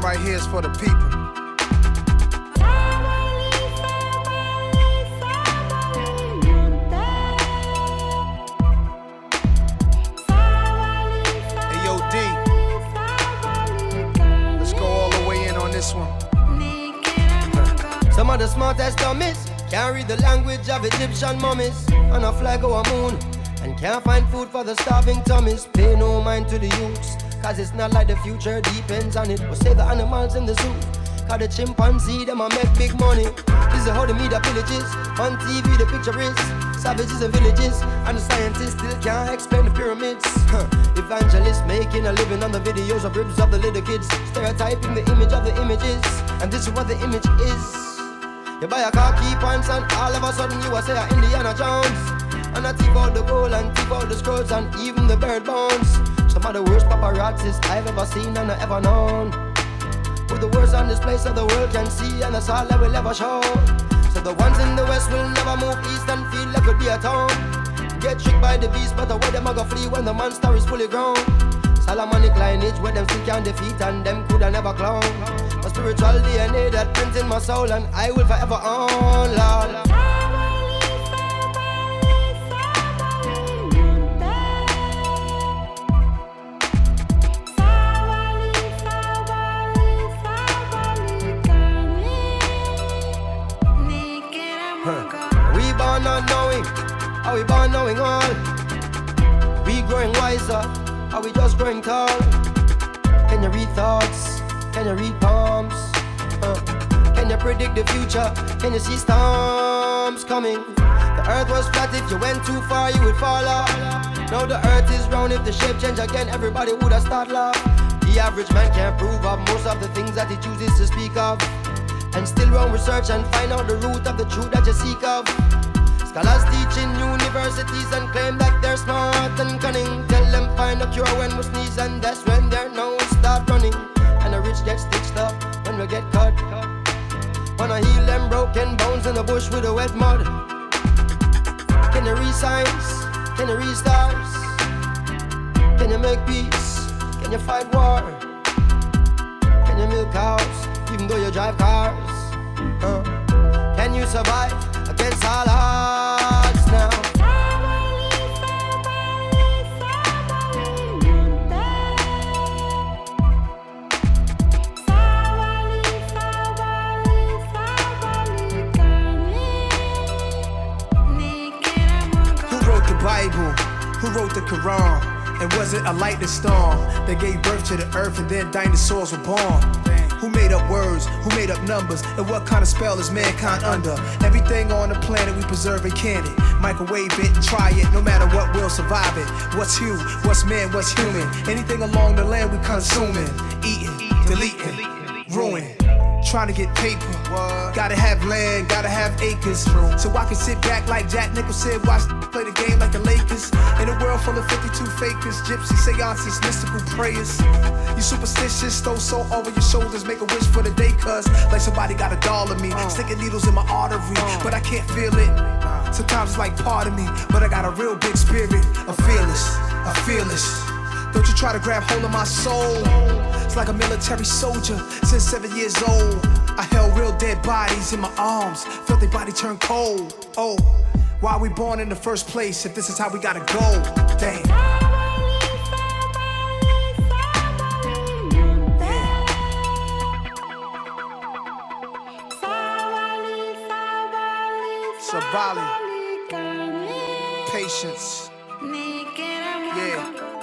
right here is for the people. Hey, yo, D. Let's go all the way in on this one. Some of the smartest dummies can't read the language of Egyptian mummies. On a flag or a moon, and can't find food for the starving tummies. Pay no mind to the youths, cause it's not like the future depends on it. We'll save the animals in the zoo, cause the chimpanzee, them a make big money. This is how the media villages, on TV the picture is savages and villages, and the scientists still can't explain the pyramids. Evangelists making a living on the videos of ribs of the little kids, stereotyping the image of the images, and this is what the image is. You buy a car, key pants, and all of a sudden you are say Indiana Jones. And I thief out the gold and thief out the scrolls and even the bird bones. Some of the worst paparazzis I've ever seen and ever known. We're the worst on display so the world can see, and that's all that we'll ever show. So the ones in the west will never move east and feel like it'll be a town. Get tricked by the beast, but away them a go flee when the monster is fully grown. Solomonic lineage where them still can't defeat and them coulda never clown. My spiritual DNA that prints in my soul and I will forever own, Lord. We born not knowing, are we born knowing all? We growing wiser, are we just growing tall? Can you read thoughts? Can you read palms? Can you predict the future? Can you see storms coming? The earth was flat, if you went too far you would fall off. Now the earth is round, if the shape change again everybody would have start laugh. The average man can't prove of most of the things that he chooses to speak of, and still run research and find out the root of the truth that you seek of. Scholars teach in universities and claim that they're smart and cunning. Tell them find a cure when we sneeze, and that's when their nose start running. And the rich get stitched up when we get cut. Wanna heal them broken bones in the bush with the wet mud. Can you read signs? Can you read stars? Can you make peace? Can you fight war? Can you milk cows even though you drive cars? Can you survive against all odds now? Who wrote the Bible? Who wrote the Quran? And was it a lightning storm that gave birth to the earth and then dinosaurs were born? Who made up words? Who made up numbers? And what kind of spell is mankind under? Everything on the planet we preserve and can it. Microwave it, try it, no matter what, we'll survive it. What's you? What's man? What's human? Anything along the land we consuming, eating, deleting, ruin. Trying to get paper, gotta have land, gotta have acres. So I can sit back like Jack Nicholson, watch play the game like the Lakers. In a world full of 52 fakers, gypsy seances, mystical prayers. You superstitious, throw salt over your shoulders, make a wish for the day, cuz like somebody got a doll of me, sticking needles in my artery, but I can't feel it. Sometimes it's like part of me, but I got a real big spirit, a fearless. Don't you try to grab hold of my soul. It's like a military soldier since 7 years old. I held real dead bodies in my arms, felt their body turn cold. Oh, why we born in the first place if this is how we gotta go? Damn. Sabali. Patience. Yeah.